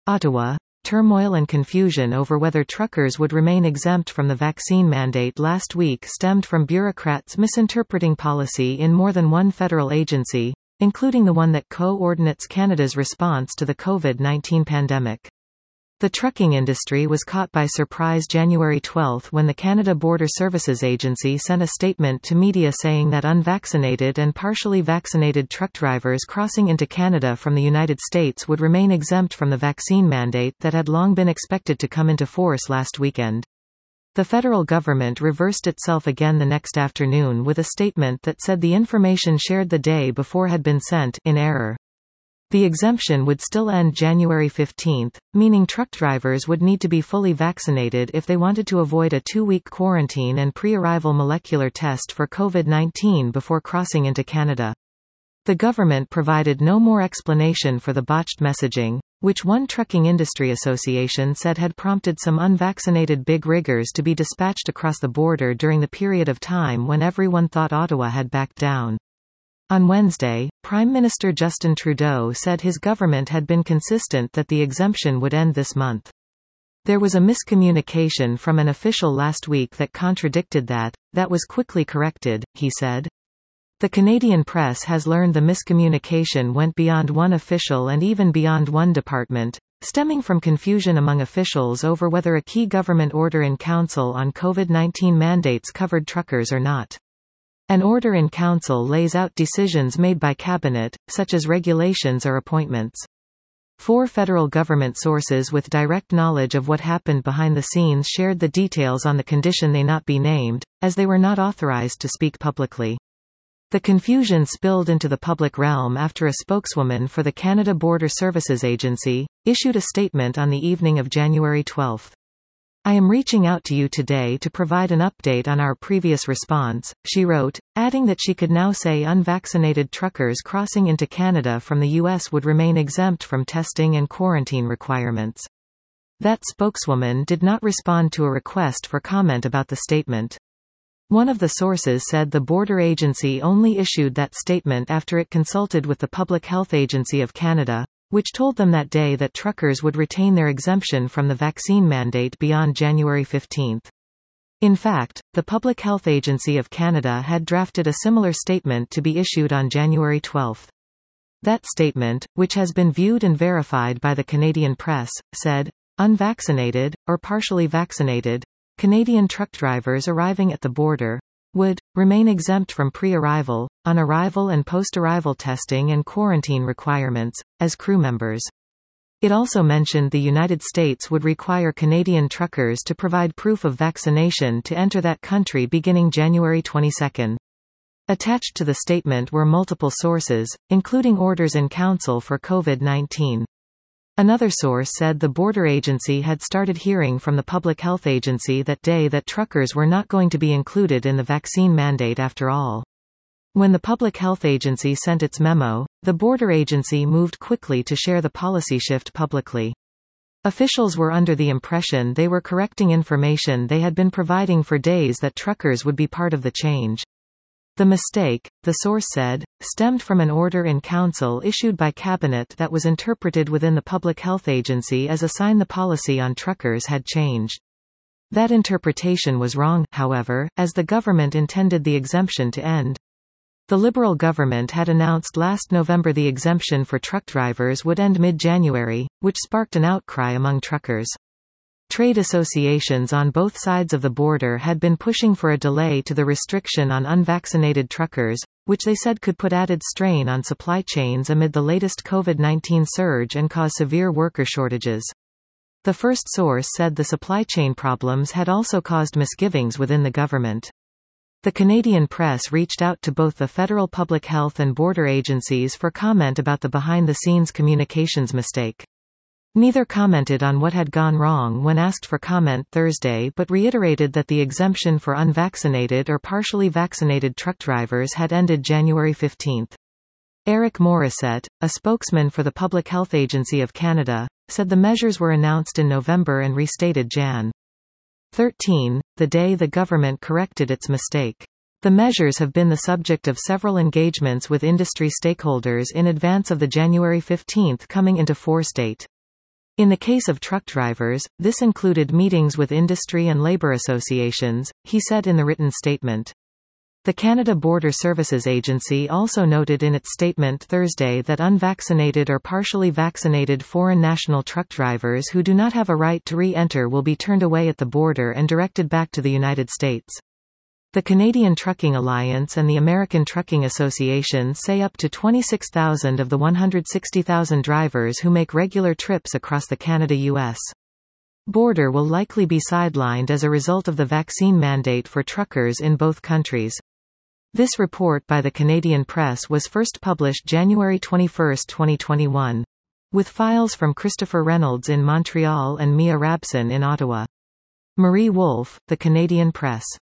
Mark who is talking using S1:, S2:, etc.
S1: Ottawa. Turmoil and confusion over whether truckers would remain exempt from the vaccine mandate last week stemmed from bureaucrats misinterpreting policy in more than one federal agency, including the one that coordinates Canada's response to the COVID-19 pandemic. The trucking industry was caught by surprise January 12 when the Canada Border Services Agency sent a statement to media saying that unvaccinated and partially vaccinated truck drivers crossing into Canada from the United States would remain exempt from the vaccine mandate that had long been expected to come into force last weekend. The federal government reversed itself again the next afternoon with a statement that said the information shared the day before had been sent in error. The exemption would still end January 15, meaning truck drivers would need to be fully vaccinated if they wanted to avoid a 2-week quarantine and pre-arrival molecular test for COVID-19 before crossing into Canada. The government provided no more explanation for the botched messaging, which one trucking industry association said had prompted some unvaccinated big riggers to be dispatched across the border during the period of time when everyone thought Ottawa had backed down. On Wednesday, Prime Minister Justin Trudeau said his government had been consistent that the exemption would end this month. There was a miscommunication from an official last week that contradicted that was quickly corrected, he said. The Canadian press has learned the miscommunication went beyond one official and even beyond one department, stemming from confusion among officials over whether a key government order in council on COVID-19 mandates covered truckers or not. An order in council lays out decisions made by cabinet, such as regulations or appointments. 4 federal government sources with direct knowledge of what happened behind the scenes shared the details on the condition they not be named, as they were not authorized to speak publicly. The confusion spilled into the public realm after a spokeswoman for the Canada Border Services Agency issued a statement on the evening of January 12. I am reaching out to you today to provide an update on our previous response, she wrote, adding that she could now say unvaccinated truckers crossing into Canada from the U.S. would remain exempt from testing and quarantine requirements. That spokeswoman did not respond to a request for comment about the statement. One of the sources said the border agency only issued that statement after it consulted with the Public Health Agency of Canada, which told them that day that truckers would retain their exemption from the vaccine mandate beyond January 15. In fact, the Public Health Agency of Canada had drafted a similar statement to be issued on January 12. That statement, which has been viewed and verified by the Canadian press, said, unvaccinated, or partially vaccinated, Canadian truck drivers arriving at the border would remain exempt from pre-arrival, on-arrival and post-arrival testing and quarantine requirements, as crew members. It also mentioned the United States would require Canadian truckers to provide proof of vaccination to enter that country beginning January 22. Attached to the statement were multiple sources, including orders in council for COVID-19. Another source said the border agency had started hearing from the Public Health Agency that day that truckers were not going to be included in the vaccine mandate after all. When the Public Health Agency sent its memo, the border agency moved quickly to share the policy shift publicly. Officials were under the impression they were correcting information they had been providing for days that truckers would be part of the change. The mistake, the source said, stemmed from an order in council issued by cabinet that was interpreted within the Public Health Agency as a sign the policy on truckers had changed. That interpretation was wrong, however, as the government intended the exemption to end. The Liberal government had announced last November the exemption for truck drivers would end mid-January, which sparked an outcry among truckers. Trade associations on both sides of the border had been pushing for a delay to the restriction on unvaccinated truckers, which they said could put added strain on supply chains amid the latest COVID-19 surge and cause severe worker shortages. The first source said the supply chain problems had also caused misgivings within the government. The Canadian press reached out to both the federal public health and border agencies for comment about the behind-the-scenes communications mistake. Neither commented on what had gone wrong when asked for comment Thursday but reiterated that the exemption for unvaccinated or partially vaccinated truck drivers had ended January 15. Eric Morissette, a spokesman for the Public Health Agency of Canada, said the measures were announced in November and restated Jan. 13, the day the government corrected its mistake. The measures have been the subject of several engagements with industry stakeholders in advance of the January 15 coming into force date. In the case of truck drivers, this included meetings with industry and labor associations, he said in the written statement. The Canada Border Services Agency also noted in its statement Thursday that unvaccinated or partially vaccinated foreign national truck drivers who do not have a right to re-enter will be turned away at the border and directed back to the United States. The Canadian Trucking Alliance and the American Trucking Association say up to 26,000 of the 160,000 drivers who make regular trips across the Canada-US border will likely be sidelined as a result of the vaccine mandate for truckers in both countries. This report by the Canadian Press was first published January 21, 2021. With files from Christopher Reynolds in Montreal and Mia Rabson in Ottawa. Marie Wolfe, The Canadian Press.